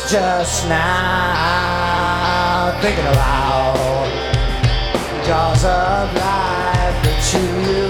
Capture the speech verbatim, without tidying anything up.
just now, thinking about the jaws of life that you